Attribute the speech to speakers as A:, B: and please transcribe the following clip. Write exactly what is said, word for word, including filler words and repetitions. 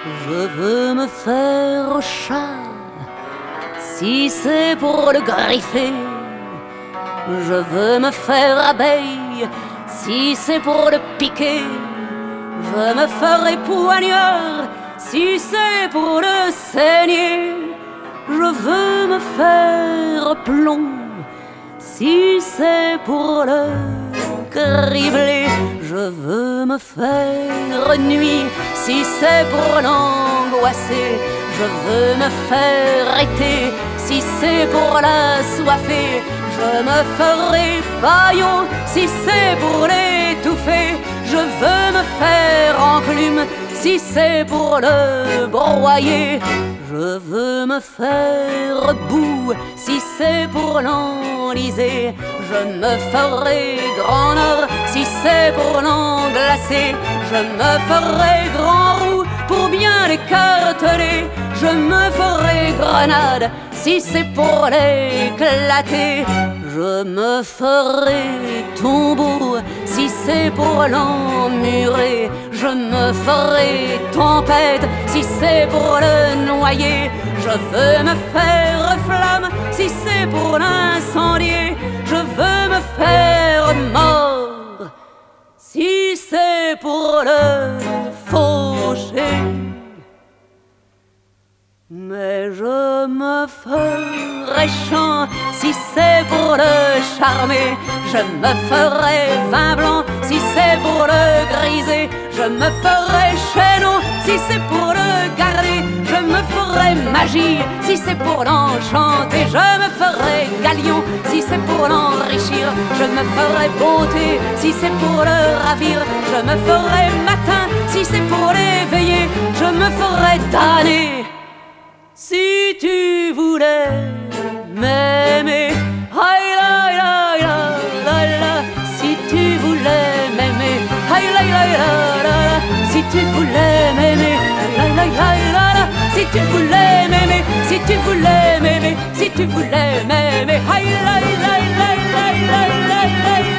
A: Je veux me faire chat, si c'est pour le griffer. Je veux me faire abeille, si c'est pour le piquer. Je me ferai poignard, si c'est pour le saigner. Je veux me faire plomb, si c'est pour le cribler. Je veux me faire nuit, si c'est pour l'angoisser. Je veux me faire été, si c'est pour la soifer. Je me ferai paillot, si c'est pour l'étouffer. Je veux me faire enclume, si c'est pour le broyer. Je veux me faire boue, si c'est pour l'enliser. Je me ferai grand nord, si c'est pour l'englacer. Je me ferai grand roux, pour bien l'écarteler. Je me ferai grenade, si c'est pour l'éclater. Je me ferai tombeau, si c'est pour l'emmurer. Je me ferai tempête, si c'est pour le noyer. Je veux me faire flamme, si c'est pour l'incendier. Je veux me faire mort, si c'est pour le faucher. Mais je me ferai chant, si c'est pour le charmer. Je me ferai vin blanc, si c'est pour le griser. Je me ferai chaînon, si c'est pour le garder. Je me ferai magie, si c'est pour l'enchanter. Je me ferai galion, si c'est pour l'enrichir. Je me ferai beauté, si c'est pour le ravir. Je me ferai matin, si c'est pour l'éveiller. Je me ferai damner, si tu voulais m'aimer. Aïe, aïe, aïe, aïe, aïe, si tu voulais m'aimer. Aïe, aïe, aïe, aïe, si tu voulais m'aimer. Aïe, aïe, aïe, aïe, si tu voulais m'aimer. Si tu voulais m'aimer, si tu voulais m'aimer. Aïe, aïe, aïe, aïe, aïe, aïe, aïe, aïe.